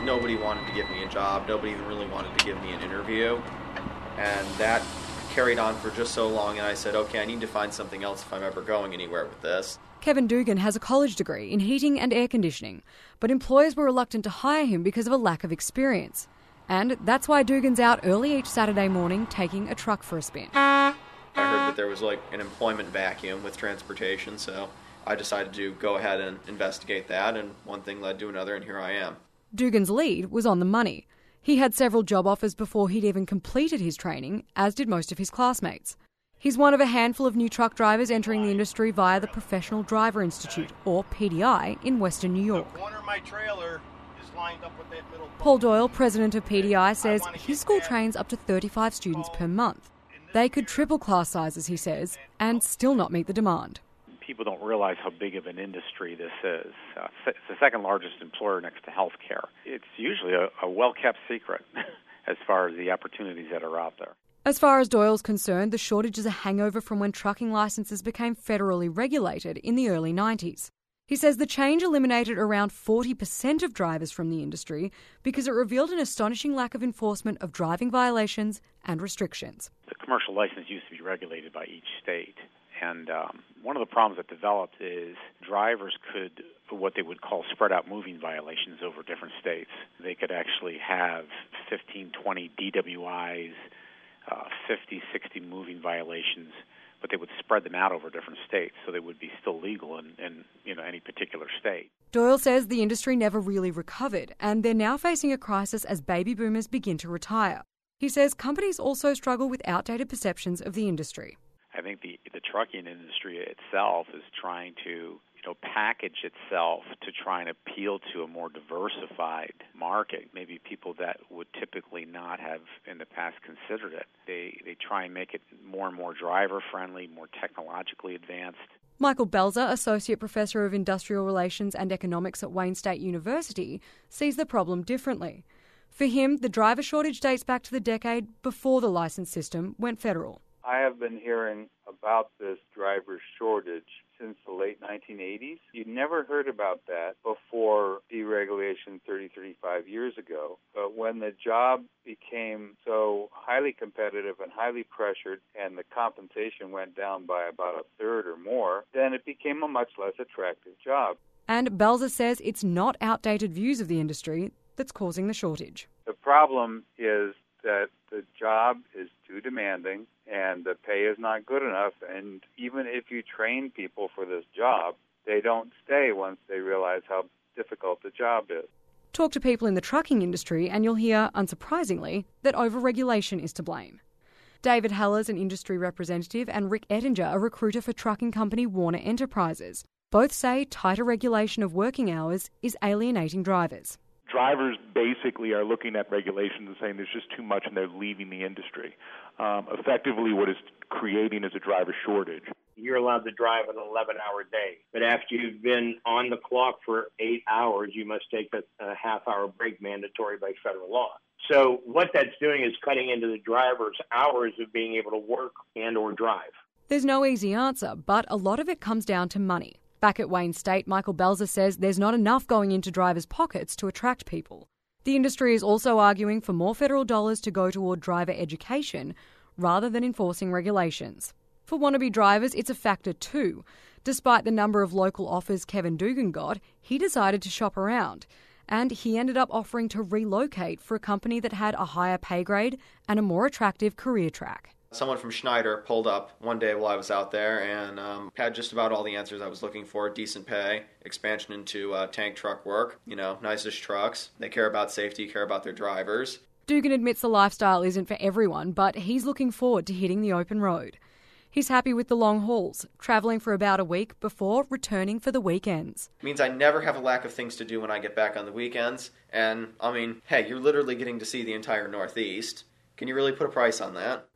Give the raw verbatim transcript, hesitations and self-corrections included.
nobody wanted to give me a job. Nobody even really wanted to give me an interview. And that carried on for just so long, and I said, okay, I need to find something else if I'm ever going anywhere with this. Kevin Dugan has a college degree in heating and air conditioning, but employers were reluctant to hire him because of a lack of experience. And that's why Dugan's out early each Saturday morning taking a truck for a spin. I heard that there was like an employment vacuum with transportation, so I decided to go ahead and investigate that, and one thing led to another, and here I am. Dugan's lead was on the money. He had several job offers before he'd even completed his training, as did most of his classmates. He's one of a handful of new truck drivers entering the industry via the Professional Driver Institute, or P D I, in Western New York. The corner of my trailer is lined up with that middle Paul Doyle, president of P D I, says his school trains up to thirty-five students per month. They could triple class sizes, he says, and still not meet the demand. People don't realize how big of an industry this is. Uh, it's the second largest employer next to healthcare. It's usually a, a well-kept secret as far as the opportunities that are out there. As far as Doyle's concerned, the shortage is a hangover from when trucking licenses became federally regulated in the early nineties. He says the change eliminated around forty percent of drivers from the industry because it revealed an astonishing lack of enforcement of driving violations and restrictions. The commercial license used to be regulated by each state. And um, one of the problems that developed is drivers could, what they would call spread out moving violations over different states. They could actually have fifteen, twenty D W Is, uh, fifty, sixty moving violations, but they would spread them out over different states, so they would be still legal in, in you know, any particular state. Doyle says the industry never really recovered, and they're now facing a crisis as baby boomers begin to retire. He says companies also struggle with outdated perceptions of the industry. I think the, the trucking industry itself is trying to, you know, package itself to try and appeal to a more diversified market, maybe people that would typically not have in the past considered it. They they try and make it more and more driver-friendly, more technologically advanced. Michael Belzer, Associate Professor of Industrial Relations and Economics at Wayne State University, sees the problem differently. For him, the driver shortage dates back to the decade before the licence system went federal. I have been hearing about this driver shortage since the late nineteen eighties. You never heard about that before deregulation thirty, thirty-five years ago. But when the job became so highly competitive and highly pressured and the compensation went down by about a third or more, then it became a much less attractive job. And Belzer says it's not outdated views of the industry that's causing the shortage. The problem is that the job is too demanding and the pay is not good enough. And even if you train people for this job, they don't stay once they realize how difficult the job is. Talk to people in the trucking industry and you'll hear, unsurprisingly, that overregulation is to blame. David Heller is an industry representative and Rick Ettinger, a recruiter for trucking company Warner Enterprises. Both say tighter regulation of working hours is alienating drivers. Drivers basically are looking at regulations and saying there's just too much and they're leaving the industry. Um, effectively, what is creating is a driver shortage. You're allowed to drive an eleven-hour day, but after you've been on the clock for eight hours, you must take a, a half-hour break mandatory by federal law. So what that's doing is cutting into the driver's hours of being able to work and or drive. There's no easy answer, but a lot of it comes down to money. Back at Wayne State, Michael Belzer says there's not enough going into drivers' pockets to attract people. The industry is also arguing for more federal dollars to go toward driver education rather than enforcing regulations. For wannabe drivers, it's a factor too. Despite the number of local offers Kevin Dugan got, he decided to shop around. And he ended up offering to relocate for a company that had a higher pay grade and a more attractive career track. Someone from Schneider pulled up one day while I was out there and um, had just about all the answers I was looking for. Decent pay, expansion into uh, tank truck work, you know, nicest trucks. They care about safety, care about their drivers. Dugan admits the lifestyle isn't for everyone, but he's looking forward to hitting the open road. He's happy with the long hauls, travelling for about a week before returning for the weekends. It means I never have a lack of things to do when I get back on the weekends. And, I mean, hey, you're literally getting to see the entire Northeast. Can you really put a price on that?